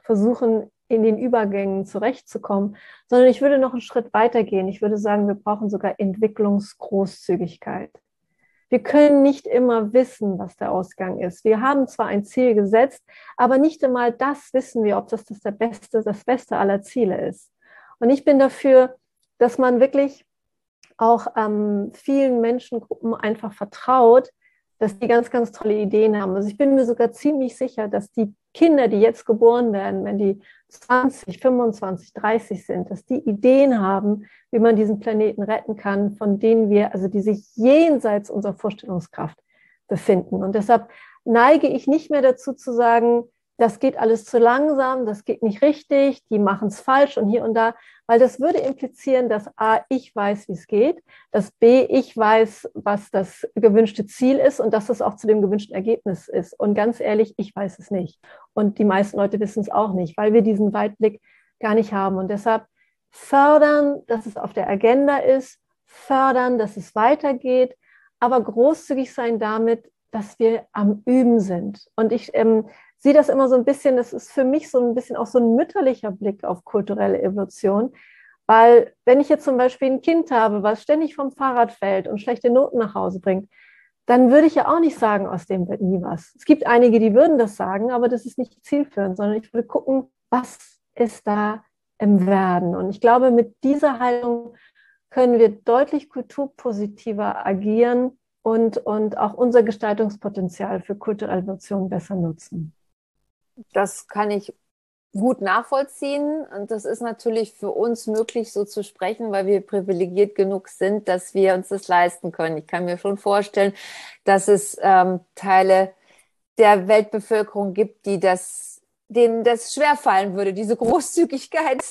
versuchen, in den Übergängen zurechtzukommen, sondern ich würde noch einen Schritt weiter gehen. Ich würde sagen, wir brauchen sogar Entwicklungsgroßzügigkeit. Wir können nicht immer wissen, was der Ausgang ist. Wir haben zwar ein Ziel gesetzt, aber nicht einmal das wissen wir, ob das das Beste aller Ziele ist. Und ich bin dafür, dass man wirklich auch vielen Menschengruppen einfach vertraut, dass die ganz, ganz tolle Ideen haben. Also ich bin mir sogar ziemlich sicher, dass die Kinder, die jetzt geboren werden, wenn die 20, 25, 30 sind, dass die Ideen haben, wie man diesen Planeten retten kann, von denen wir, also die sich jenseits unserer Vorstellungskraft befinden. Und deshalb neige ich nicht mehr dazu zu sagen, das geht alles zu langsam, das geht nicht richtig, die machen es falsch und hier und da, weil das würde implizieren, dass A, ich weiß, wie es geht, dass B, ich weiß, was das gewünschte Ziel ist und dass es auch zu dem gewünschten Ergebnis ist. Und ganz ehrlich, ich weiß es nicht. Und die meisten Leute wissen es auch nicht, weil wir diesen Weitblick gar nicht haben. Und deshalb fördern, dass es auf der Agenda ist, fördern, dass es weitergeht, aber großzügig sein damit, dass wir am Üben sind. Und ich sehe das immer so ein bisschen, das ist für mich so ein bisschen auch so ein mütterlicher Blick auf kulturelle Evolution, weil wenn ich jetzt zum Beispiel ein Kind habe, was ständig vom Fahrrad fällt und schlechte Noten nach Hause bringt, dann würde ich ja auch nicht sagen, aus dem wird nie was. Es gibt einige, die würden das sagen, aber das ist nicht zielführend, sondern ich würde gucken, was ist da im Werden. Und ich glaube, mit dieser Haltung können wir deutlich kulturpositiver agieren und auch unser Gestaltungspotenzial für kulturelle Evolution besser nutzen. Das kann ich gut nachvollziehen. Und das ist natürlich für uns möglich, so zu sprechen, weil wir privilegiert genug sind, dass wir uns das leisten können. Ich kann mir schon vorstellen, dass es Teile der Weltbevölkerung gibt, denen das schwerfallen würde, diese Großzügigkeit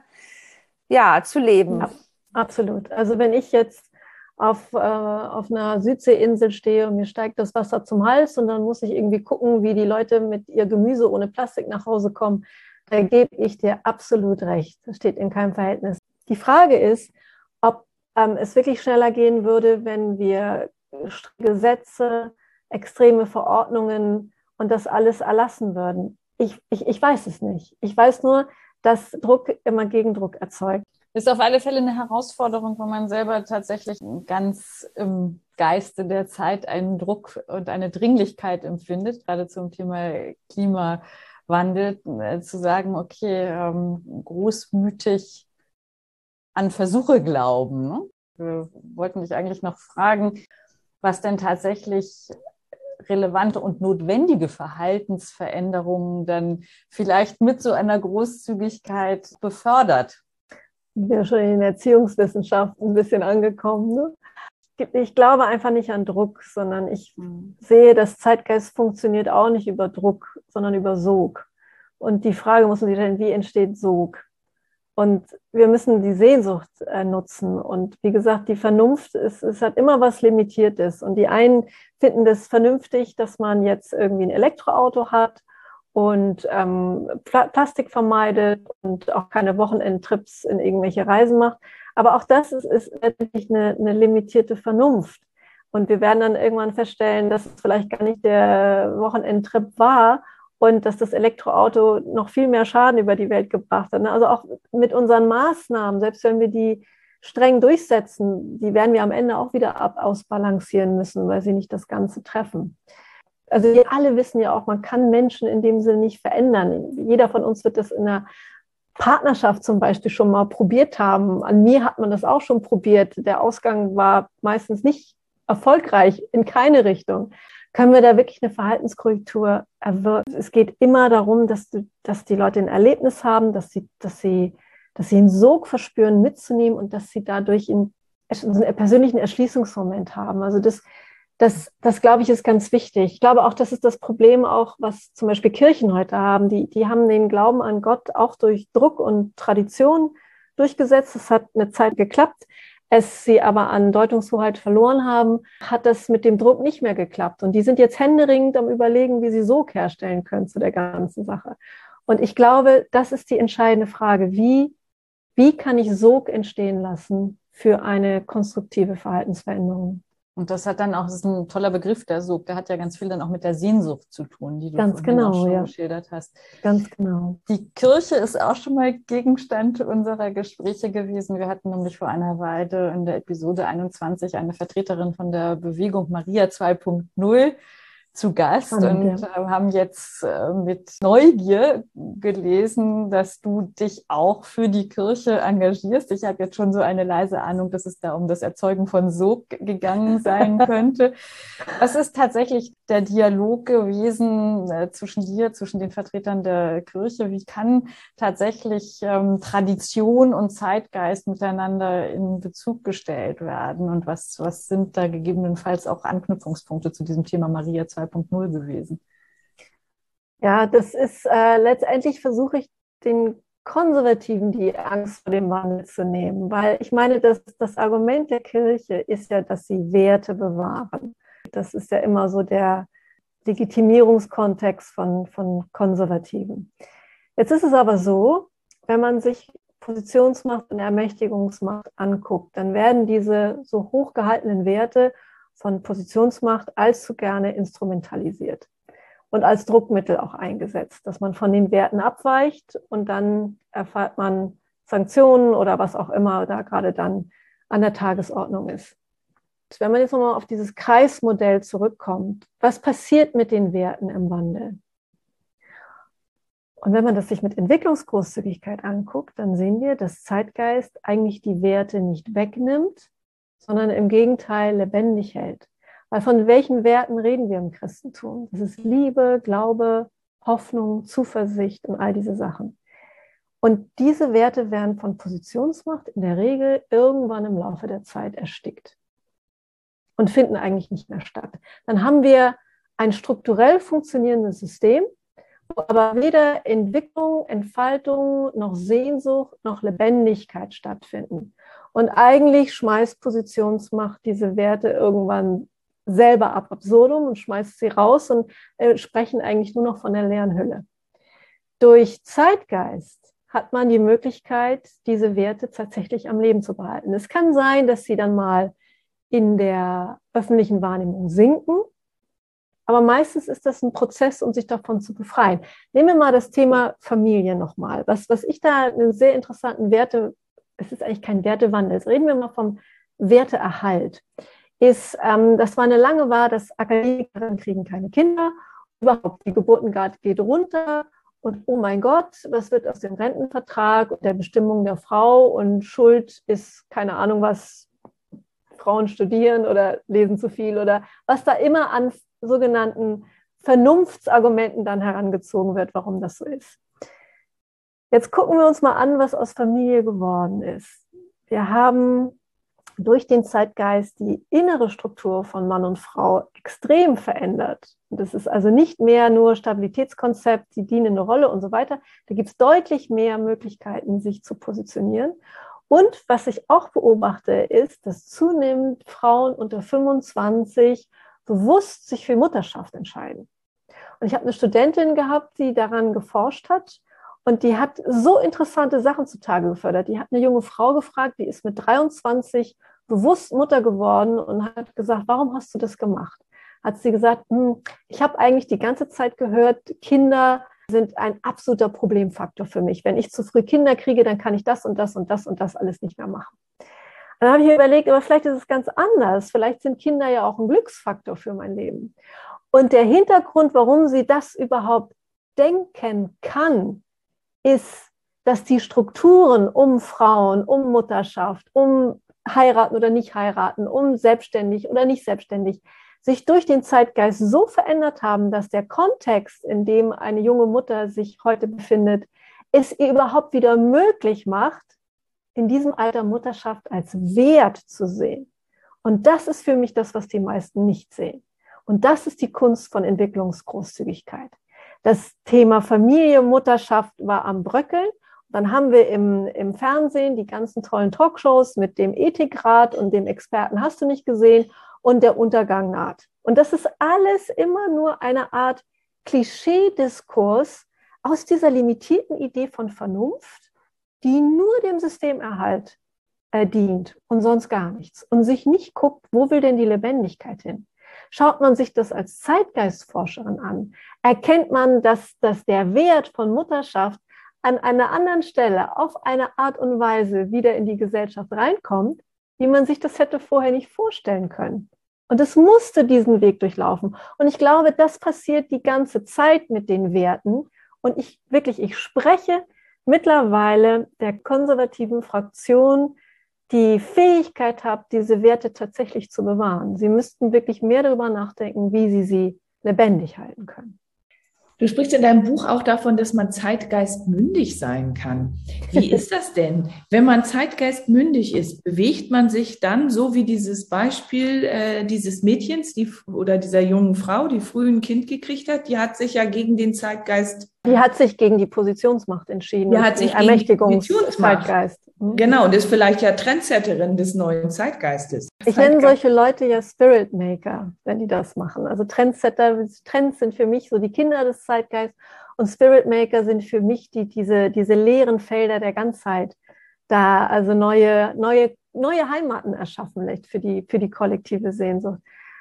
zu leben. Ja, absolut. Also wenn ich jetzt auf einer Südseeinsel stehe und mir steigt das Wasser zum Hals und dann muss ich irgendwie gucken, wie die Leute mit ihr Gemüse ohne Plastik nach Hause kommen, da gebe ich dir absolut recht. Das steht in keinem Verhältnis. Die Frage ist, ob es wirklich schneller gehen würde, wenn wir Gesetze, extreme Verordnungen und das alles erlassen würden. Ich weiß es nicht. Ich weiß nur, dass Druck immer Gegendruck erzeugt. Ist auf alle Fälle eine Herausforderung, wenn man selber tatsächlich ganz im Geiste der Zeit einen Druck und eine Dringlichkeit empfindet, gerade zum Thema Klimawandel, zu sagen, okay, großmütig an Versuche glauben. Ne? Wir wollten dich eigentlich noch fragen, was denn tatsächlich relevante und notwendige Verhaltensveränderungen dann vielleicht mit so einer Großzügigkeit befördert. Wir sind schon in den Erziehungswissenschaften ein bisschen angekommen. Ne? Ich glaube einfach nicht an Druck, sondern ich sehe, dass Zeitgeist funktioniert auch nicht über Druck, sondern über Sog. Und die Frage muss man sich stellen, wie entsteht Sog? Und wir müssen die Sehnsucht nutzen. Und wie gesagt, die Vernunft, es hat immer was Limitiertes. Und die einen finden das vernünftig, dass man jetzt irgendwie ein Elektroauto hat und Plastik vermeidet und auch keine Wochenendtrips in irgendwelche Reisen macht. Aber auch das ist letztendlich eine limitierte Vernunft. Und wir werden dann irgendwann feststellen, dass es vielleicht gar nicht der Wochenendtrip war und dass das Elektroauto noch viel mehr Schaden über die Welt gebracht hat. Also auch mit unseren Maßnahmen, selbst wenn wir die streng durchsetzen, die werden wir am Ende auch wieder ausbalancieren müssen, weil sie nicht das Ganze treffen. Also wir alle wissen ja auch, man kann Menschen in dem Sinne nicht verändern. Jeder von uns wird das in einer Partnerschaft zum Beispiel schon mal probiert haben. An mir hat man das auch schon probiert. Der Ausgang war meistens nicht erfolgreich in keine Richtung. Können wir da wirklich eine Verhaltenskorrektur erwirken? Es geht immer darum, dass die Leute ein Erlebnis haben, dass sie einen Sog verspüren, mitzunehmen und dass sie dadurch einen persönlichen Erschließungsmoment haben. Also das glaube ich, ist ganz wichtig. Ich glaube auch, das ist das Problem auch, was zum Beispiel Kirchen heute haben. Die haben den Glauben an Gott auch durch Druck und Tradition durchgesetzt. Es hat eine Zeit geklappt. Es sie aber an Deutungshoheit verloren haben, hat das mit dem Druck nicht mehr geklappt. Und die sind jetzt händeringend am Überlegen, wie sie Sog herstellen können zu der ganzen Sache. Und ich glaube, das ist die entscheidende Frage. Wie kann ich Sog entstehen lassen für eine konstruktive Verhaltensveränderung? Und das hat dann auch, das ist ein toller Begriff, der Sog, der hat ja ganz viel dann auch mit der Sehnsucht zu tun, die du Ganz vorhin auch genau, schon ja. geschildert hast. Ganz genau. Die Kirche ist auch schon mal Gegenstand unserer Gespräche gewesen. Wir hatten nämlich vor einer Weile in der Episode 21 eine Vertreterin von der Bewegung Maria 2.0 zu Gast Spannend, und haben jetzt mit Neugier gelesen, dass du dich auch für die Kirche engagierst. Ich habe jetzt schon so eine leise Ahnung, dass es da um das Erzeugen von Sog gegangen sein könnte. Was ist tatsächlich der Dialog gewesen zwischen dir, zwischen den Vertretern der Kirche? Wie kann tatsächlich Tradition und Zeitgeist miteinander in Bezug gestellt werden? Und was sind da gegebenenfalls auch Anknüpfungspunkte zu diesem Thema Maria 2.0 gewesen? Ja, das ist letztendlich versuche ich den Konservativen die Angst vor dem Wandel zu nehmen, weil ich meine, das Argument der Kirche ist ja, dass sie Werte bewahren. Das ist ja immer so der Legitimierungskontext von Konservativen. Jetzt ist es aber so, wenn man sich Positionsmacht und Ermächtigungsmacht anguckt, dann werden diese so hochgehaltenen Werte von Positionsmacht allzu gerne instrumentalisiert und als Druckmittel auch eingesetzt, dass man von den Werten abweicht und dann erfährt man Sanktionen oder was auch immer da gerade dann an der Tagesordnung ist. Wenn man jetzt nochmal auf dieses Kreismodell zurückkommt, was passiert mit den Werten im Wandel? Und wenn man das sich mit Entwicklungsgroßzügigkeit anguckt, dann sehen wir, dass Zeitgeist eigentlich die Werte nicht wegnimmt, sondern im Gegenteil lebendig hält. Weil von welchen Werten reden wir im Christentum? Das ist Liebe, Glaube, Hoffnung, Zuversicht und all diese Sachen. Und diese Werte werden von Positionsmacht in der Regel irgendwann im Laufe der Zeit erstickt und finden eigentlich nicht mehr statt. Dann haben wir ein strukturell funktionierendes System, wo aber weder Entwicklung, Entfaltung, noch Sehnsucht, noch Lebendigkeit stattfinden. Und eigentlich schmeißt Positionsmacht diese Werte irgendwann selber ab absurdum und schmeißt sie raus und sprechen eigentlich nur noch von der leeren Hülle. Durch Zeitgeist hat man die Möglichkeit, diese Werte tatsächlich am Leben zu behalten. Es kann sein, dass sie dann mal in der öffentlichen Wahrnehmung sinken, aber meistens ist das ein Prozess, um sich davon zu befreien. Nehmen wir mal das Thema Familie nochmal. Was ich da einen sehr interessanten es ist eigentlich kein Wertewandel, jetzt reden wir mal vom Werteerhalt, ist, das war eine lange war, dass Akademikerinnen kriegen keine Kinder, überhaupt die Geburtenrate geht runter und oh mein Gott, was wird aus dem Rentenvertrag und der Bestimmung der Frau und Schuld ist keine Ahnung was, Frauen studieren oder lesen zu viel oder was da immer an sogenannten Vernunftsargumenten dann herangezogen wird, warum das so ist. Jetzt gucken wir uns mal an, was aus Familie geworden ist. Wir haben durch den Zeitgeist die innere Struktur von Mann und Frau extrem verändert. Und das ist also nicht mehr nur Stabilitätskonzept, die dienende Rolle und so weiter. Da gibt es deutlich mehr Möglichkeiten, sich zu positionieren. Und was ich auch beobachte, ist, dass zunehmend Frauen unter 25 bewusst sich für Mutterschaft entscheiden. Und ich habe eine Studentin gehabt, die daran geforscht hat und die hat so interessante Sachen zutage gefördert. Die hat eine junge Frau gefragt, die ist mit 23 bewusst Mutter geworden und hat gesagt, warum hast du das gemacht? Hat sie gesagt, ich habe eigentlich die ganze Zeit gehört, Kinder sind ein absoluter Problemfaktor für mich. Wenn ich zu früh Kinder kriege, dann kann ich das und das und das und das alles nicht mehr machen. Dann habe ich mir überlegt, aber vielleicht ist es ganz anders. Vielleicht sind Kinder ja auch ein Glücksfaktor für mein Leben. Und der Hintergrund, warum sie das überhaupt denken kann, ist, dass die Strukturen um Frauen, um Mutterschaft, um heiraten oder nicht heiraten, um selbstständig oder nicht selbstständig, sich durch den Zeitgeist so verändert haben, dass der Kontext, in dem eine junge Mutter sich heute befindet, es ihr überhaupt wieder möglich macht, in diesem Alter Mutterschaft als Wert zu sehen. Und das ist für mich das, was die meisten nicht sehen. Und das ist die Kunst von Entwicklungsgroßzügigkeit. Das Thema Familie, Mutterschaft war am Bröckeln. Dann haben wir im Fernsehen die ganzen tollen Talkshows mit dem Ethikrat und dem Experten hast du nicht gesehen und der Untergang naht. Und das ist alles immer nur eine Art Klischee-Diskurs aus dieser limitierten Idee von Vernunft, die nur dem Systemerhalt dient und sonst gar nichts und sich nicht guckt, wo will denn die Lebendigkeit hin? Schaut man sich das als Zeitgeistforscherin an, erkennt man, dass der Wert von Mutterschaft an einer anderen Stelle auf eine Art und Weise wieder in die Gesellschaft reinkommt, wie man sich das hätte vorher nicht vorstellen können. Und es musste diesen Weg durchlaufen. Und ich glaube, das passiert die ganze Zeit mit den Werten. Und ich spreche mittlerweile der konservativen Fraktion die Fähigkeit habe, diese Werte tatsächlich zu bewahren. Sie müssten wirklich mehr darüber nachdenken, wie sie lebendig halten können. Du sprichst in deinem Buch auch davon, dass man zeitgeistmündig sein kann. Wie ist das denn? Wenn man zeitgeistmündig ist, bewegt man sich dann, so wie dieses Beispiel dieses Mädchens oder dieser jungen Frau, die früh ein Kind gekriegt hat, die hat sich ja gegen den Zeitgeist... Die hat sich gegen die Positionsmacht entschieden. Die hat sich gegen die Positionsmacht. Genau, und ist vielleicht ja Trendsetterin des neuen Zeitgeistes. Ich nenne solche Leute ja Spirit Maker, wenn die das machen. Also Trendsetter, Trends sind für mich so die Kinder des Zeitgeists und Spirit Maker sind für mich diese leeren Felder der Ganzheit, da also neue Heimaten erschaffen lässt für die kollektive Sehnsucht.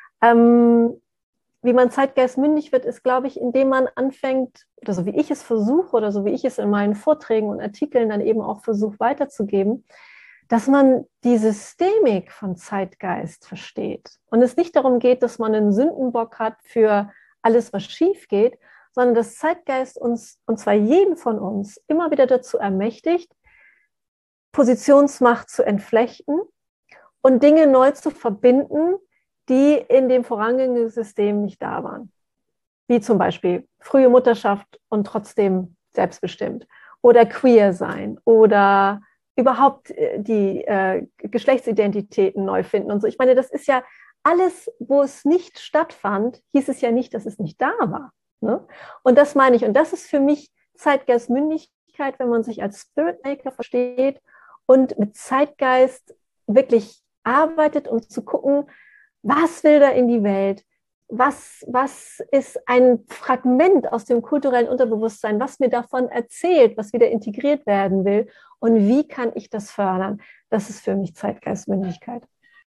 Wie man zeitgeistmündig wird, ist, glaube ich, indem man anfängt, oder so wie ich es versuche oder so wie ich es in meinen Vorträgen und Artikeln dann eben auch versuche weiterzugeben, dass man die Systemik von Zeitgeist versteht. Und es nicht darum geht, dass man einen Sündenbock hat für alles, was schief geht, sondern dass Zeitgeist uns, und zwar jeden von uns, immer wieder dazu ermächtigt, Positionsmacht zu entflechten und Dinge neu zu verbinden, die in dem vorangegangenen System nicht da waren. Wie zum Beispiel frühe Mutterschaft und trotzdem selbstbestimmt. Oder queer sein. Oder überhaupt die Geschlechtsidentitäten neu finden und so. Ich meine, das ist ja alles, wo es nicht stattfand, hieß es ja nicht, dass es nicht da war. Ne? Und das meine ich. Und das ist für mich Zeitgeistmündigkeit, wenn man sich als Spirit Maker versteht und mit Zeitgeist wirklich arbeitet, um zu gucken, was will da in die Welt? Was ist ein Fragment aus dem kulturellen Unterbewusstsein, was mir davon erzählt, was wieder integriert werden will? Und wie kann ich das fördern? Das ist für mich Zeitgeistmündigkeit.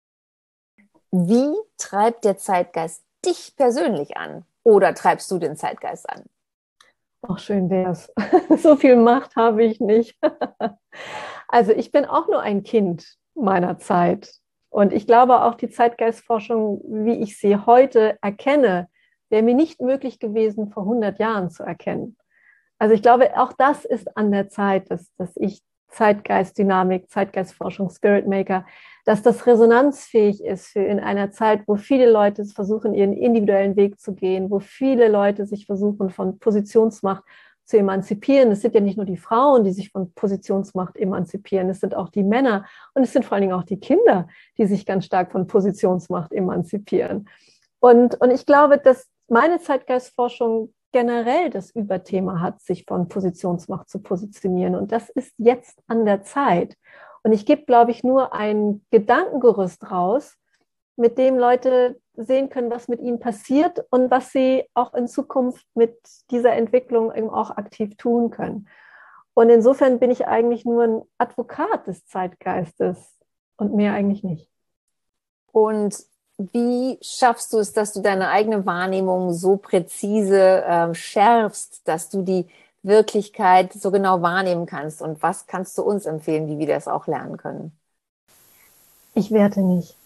Wie treibt der Zeitgeist dich persönlich an? Oder treibst du den Zeitgeist an? Ach, schön wär's. So viel Macht habe ich nicht. Also ich bin auch nur ein Kind meiner Zeit. Und ich glaube auch, die Zeitgeistforschung, wie ich sie heute erkenne, wäre mir nicht möglich gewesen, vor 100 Jahren zu erkennen. Also ich glaube, auch das ist an der Zeit, dass ich Zeitgeistdynamik, Zeitgeistforschung, Spirit Maker, dass das resonanzfähig ist für in einer Zeit, wo viele Leute versuchen, ihren individuellen Weg zu gehen, wo viele Leute sich versuchen, von Positionsmacht zu emanzipieren. Es sind ja nicht nur die Frauen, die sich von Positionsmacht emanzipieren, es sind auch die Männer und es sind vor allen Dingen auch die Kinder, die sich ganz stark von Positionsmacht emanzipieren. Und ich glaube, dass meine Zeitgeistforschung generell das Überthema hat, sich von Positionsmacht zu positionieren. Und das ist jetzt an der Zeit. Und ich gebe, glaube ich, nur ein Gedankengerüst raus, mit dem Leute sehen können, was mit ihnen passiert und was sie auch in Zukunft mit dieser Entwicklung eben auch aktiv tun können. Und insofern bin ich eigentlich nur ein Advokat des Zeitgeistes und mehr eigentlich nicht. Und wie schaffst du es, dass du deine eigene Wahrnehmung so präzise schärfst, dass du die Wirklichkeit so genau wahrnehmen kannst? Und was kannst du uns empfehlen, wie wir das auch lernen können? Ich werte nicht.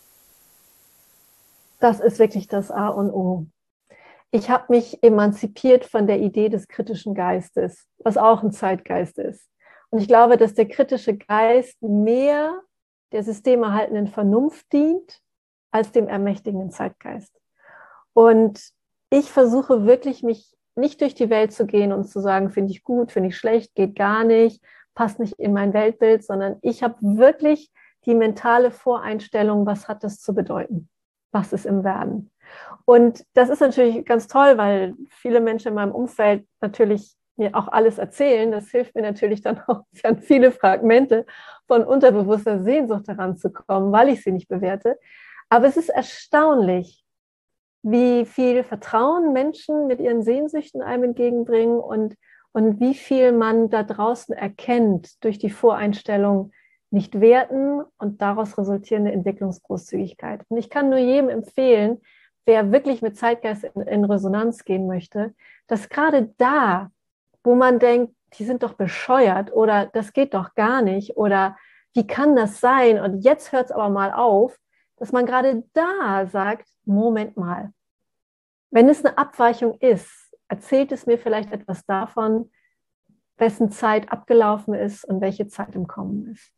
Das ist wirklich das A und O. Ich habe mich emanzipiert von der Idee des kritischen Geistes, was auch ein Zeitgeist ist. Und ich glaube, dass der kritische Geist mehr der systemerhaltenden Vernunft dient, als dem ermächtigenden Zeitgeist. Und ich versuche wirklich, mich nicht durch die Welt zu gehen und zu sagen, finde ich gut, finde ich schlecht, geht gar nicht, passt nicht in mein Weltbild, sondern ich habe wirklich die mentale Voreinstellung, was hat das zu bedeuten? Was ist im Werden? Und das ist natürlich ganz toll, weil viele Menschen in meinem Umfeld natürlich mir auch alles erzählen. Das hilft mir natürlich dann auch an viele Fragmente von unterbewusster Sehnsucht heranzukommen, weil ich sie nicht bewerte. Aber es ist erstaunlich, wie viel Vertrauen Menschen mit ihren Sehnsüchten einem entgegenbringen und wie viel man da draußen erkennt durch die Voreinstellung, nicht werten und daraus resultierende Entwicklungsgroßzügigkeit. Und ich kann nur jedem empfehlen, wer wirklich mit Zeitgeist in Resonanz gehen möchte, dass gerade da, wo man denkt, die sind doch bescheuert oder das geht doch gar nicht oder wie kann das sein und jetzt hört es aber mal auf, dass man gerade da sagt, Moment mal, wenn es eine Abweichung ist, erzählt es mir vielleicht etwas davon, wessen Zeit abgelaufen ist und welche Zeit im Kommen ist.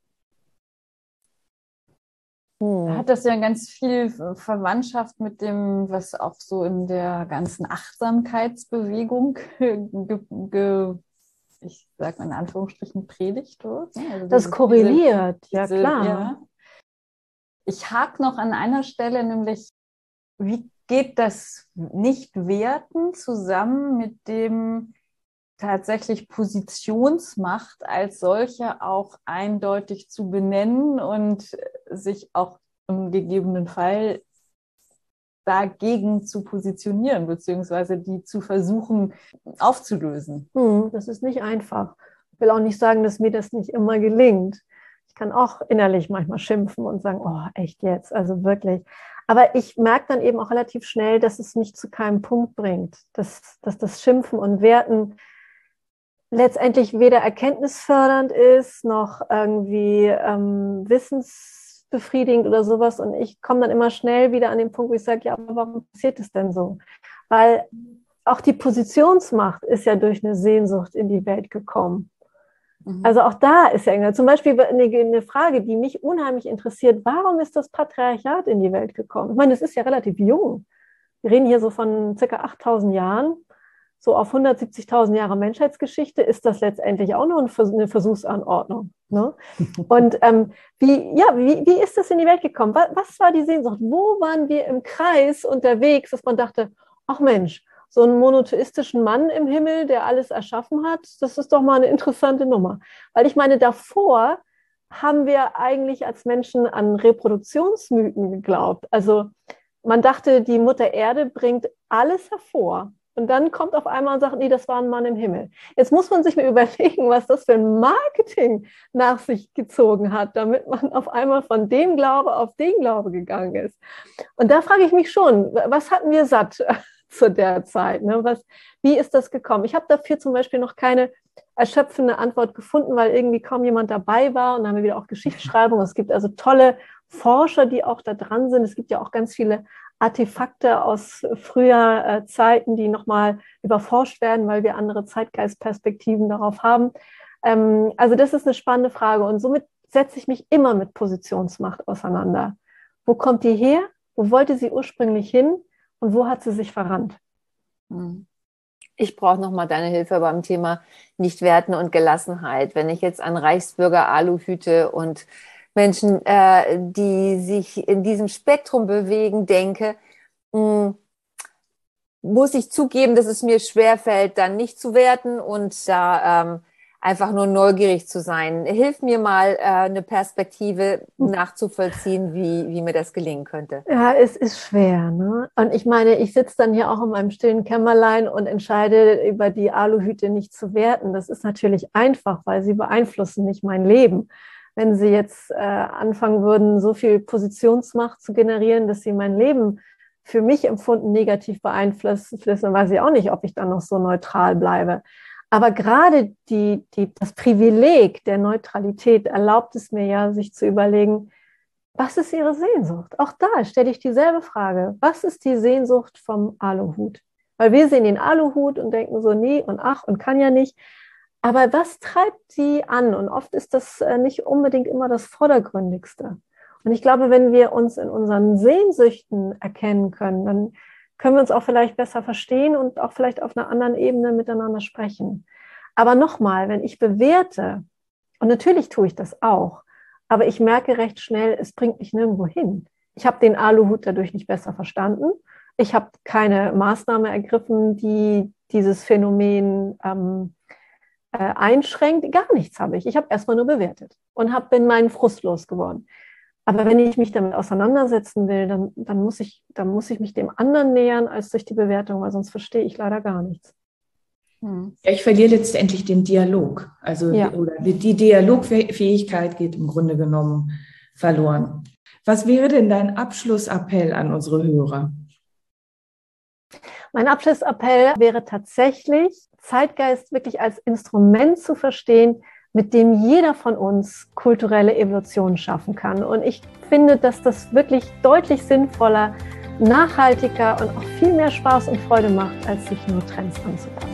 Hat das ja ganz viel Verwandtschaft mit dem, was auch so in der ganzen Achtsamkeitsbewegung, ich sage mal in Anführungsstrichen, predigt wird. Also das korreliert, ja klar. Ja. Ich hake noch an einer Stelle, nämlich, wie geht das Nicht-Werten zusammen mit dem tatsächlich Positionsmacht als solche auch eindeutig zu benennen und sich auch im gegebenen Fall dagegen zu positionieren, beziehungsweise die zu versuchen aufzulösen. Das ist nicht einfach. Ich will auch nicht sagen, dass mir das nicht immer gelingt. Ich kann auch innerlich manchmal schimpfen und sagen, oh, echt jetzt, also wirklich. Aber ich merke dann eben auch relativ schnell, dass es mich zu keinem Punkt bringt, dass das Schimpfen und Werten letztendlich weder erkenntnisfördernd ist, noch irgendwie wissensbefriedigend oder sowas. Und ich komme dann immer schnell wieder an den Punkt, wo ich sage, ja, aber warum passiert es denn so? Weil auch die Positionsmacht ist ja durch eine Sehnsucht in die Welt gekommen. Also auch da ist ja zum Beispiel eine Frage, die mich unheimlich interessiert, warum ist das Patriarchat in die Welt gekommen? Ich meine, es ist ja relativ jung. Wir reden hier so von ca. 8.000 Jahren. So auf 170.000 Jahre Menschheitsgeschichte ist das letztendlich auch noch eine Versuchsanordnung. Ne? Und wie ist das in die Welt gekommen? Was war die Sehnsucht? Wo waren wir im Kreis unterwegs, dass man dachte, ach Mensch, so einen monotheistischen Mann im Himmel, der alles erschaffen hat, das ist doch mal eine interessante Nummer. Weil ich meine, davor haben wir eigentlich als Menschen an Reproduktionsmythen geglaubt. Also man dachte, die Mutter Erde bringt alles hervor. Und dann kommt auf einmal und sagt, nee, das war ein Mann im Himmel. Jetzt muss man sich mal überlegen, was das für ein Marketing nach sich gezogen hat, damit man auf einmal von dem Glaube auf den Glaube gegangen ist. Und da frage ich mich schon, was hatten wir satt zu der Zeit? Ne? Wie ist das gekommen? Ich habe dafür zum Beispiel noch keine erschöpfende Antwort gefunden, weil irgendwie kaum jemand dabei war. Und dann haben wir wieder auch Geschichtsschreibung. Es gibt also tolle Forscher, die auch da dran sind. Es gibt ja auch ganz viele Artefakte aus früher Zeiten, die nochmal überforscht werden, weil wir andere Zeitgeistperspektiven darauf haben. Also das ist eine spannende Frage und somit setze ich mich immer mit Positionsmacht auseinander. Wo kommt die her? Wo wollte sie ursprünglich hin? Und wo hat sie sich verrannt? Ich brauche nochmal deine Hilfe beim Thema Nichtwerten und Gelassenheit. Wenn ich jetzt an Reichsbürger, Aluhüte und Menschen, die sich in diesem Spektrum bewegen, denke, muss ich zugeben, dass es mir schwerfällt, dann nicht zu werten und da einfach nur neugierig zu sein. Hilf mir mal, eine Perspektive nachzuvollziehen, wie mir das gelingen könnte. Ja, es ist schwer, ne? Und ich meine, ich sitze dann hier auch in meinem stillen Kämmerlein und entscheide, über die Aluhüte nicht zu werten. Das ist natürlich einfach, weil sie beeinflussen nicht mein Leben. Wenn sie jetzt anfangen würden, so viel Positionsmacht zu generieren, dass sie mein Leben für mich empfunden negativ beeinflussen, dann weiß ich auch nicht, ob ich dann noch so neutral bleibe. Aber gerade das Privileg der Neutralität erlaubt es mir ja, sich zu überlegen, was ist ihre Sehnsucht? Auch da stelle ich dieselbe Frage. Was ist die Sehnsucht vom Aluhut? Weil wir sehen den Aluhut und denken so, nee und ach und kann ja nicht. Aber was treibt sie an? Und oft ist das nicht unbedingt immer das Vordergründigste. Und ich glaube, wenn wir uns in unseren Sehnsüchten erkennen können, dann können wir uns auch vielleicht besser verstehen und auch vielleicht auf einer anderen Ebene miteinander sprechen. Aber nochmal, wenn ich bewerte, und natürlich tue ich das auch, aber ich merke recht schnell, es bringt mich nirgendwo hin. Ich habe den Aluhut dadurch nicht besser verstanden. Ich habe keine Maßnahme ergriffen, die dieses Phänomen einschränkt. Gar nichts habe ich. Ich habe erstmal nur bewertet und bin meinen Frust losgeworden. Aber wenn ich mich damit auseinandersetzen will, dann muss ich mich dem anderen nähern als durch die Bewertung, weil sonst verstehe ich leider gar nichts. Ja, ich verliere letztendlich den Dialog. Also oder die Dialogfähigkeit geht im Grunde genommen verloren. Was wäre denn dein Abschlussappell an unsere Hörer? Mein Abschlussappell wäre tatsächlich, Zeitgeist wirklich als Instrument zu verstehen, mit dem jeder von uns kulturelle Evolution schaffen kann. Und ich finde, dass das wirklich deutlich sinnvoller, nachhaltiger und auch viel mehr Spaß und Freude macht, als sich nur Trends anzupassen.